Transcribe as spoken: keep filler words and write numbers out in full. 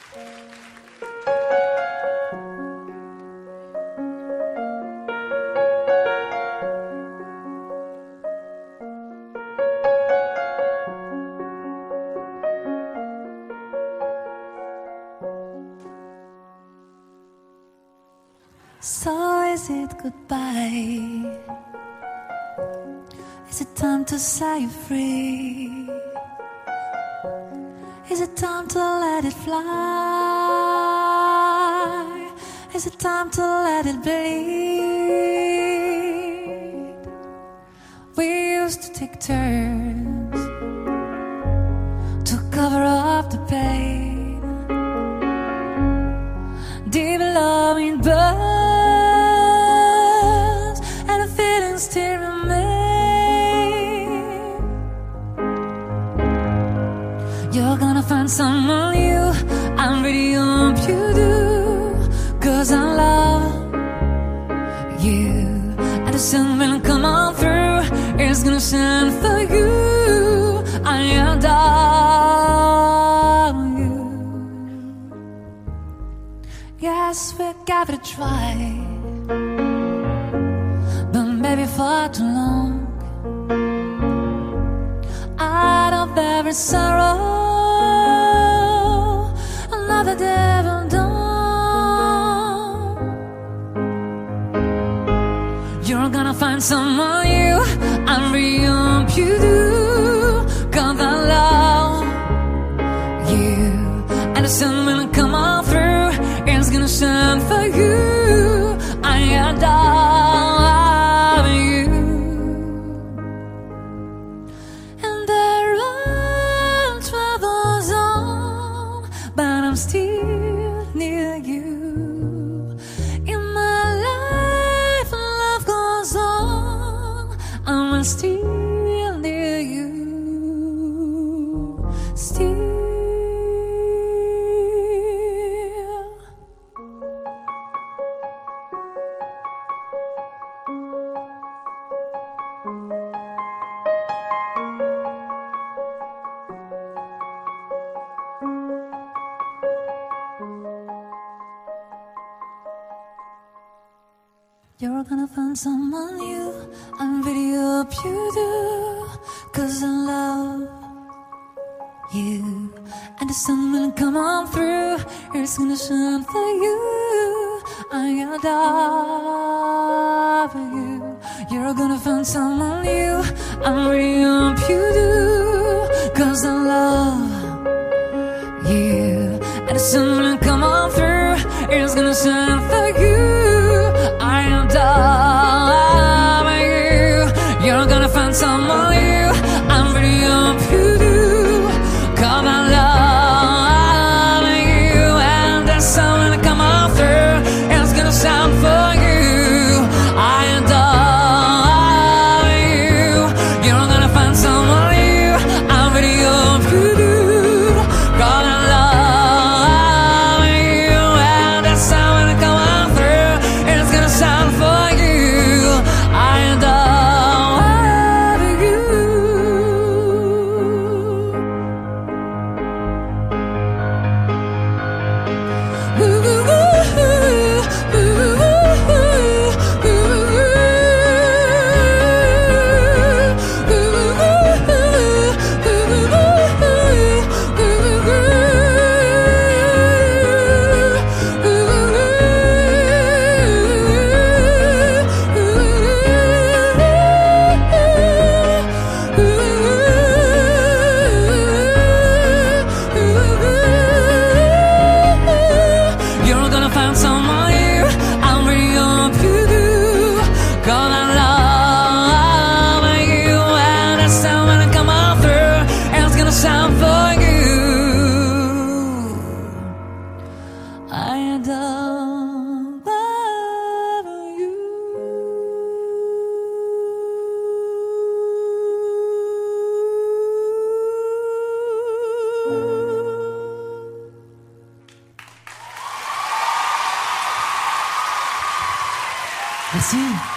So is it goodbye? Is it time to set you free? Is it time to let it fly? Is it time to let it bleed? We used to take turns to cover up the pain. Deep loving burns and the feelings still remain. You're gonna find someone new, I really hope you do, 'cause I love you. And the sun will come on through, it's gonna shine for you. I adore you. Yes, we gave it a try, but maybe for too long. Out of every sorrow, another devil dawn. You're gonna find someone new, I really hope you do, 'cause I love you. And the sun will come on through, it's gonna shine for you. I adore you. And the road travels on, but I'm still near you. In my life, love goes on, I'm still near you. Still. You're gonna find someone new, I really hope you do, 'cause I love you. And the sun will come on through, it's gonna shine for you. I adore you. You're gonna find someone new, I really hope you do, 'cause I love you. And the sun will come on through, it's gonna shine for you. I adore you. You're gonna find someone new, I really hope you do, 'cause I love you. And the sun will come on through, it's gonna shine for you. I adore you. You're gonna find someone new, I really hope you do, 'cause I love you. And the sun will come on through, it's gonna shine for you. I adore you. Ooh, ooh, ooh, ooh, ooh, You're gonna find someone new, I really hope you do, 'cause I love you. And the sun will come on through, it's gonna shine for you. I adore you. Merci.